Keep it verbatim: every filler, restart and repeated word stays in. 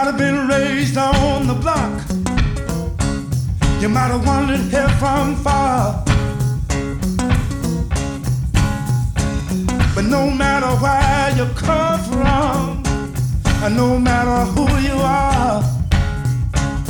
might have been raised on the block. You might have wandered here from far. But no matter where you come from, and no matter who you are,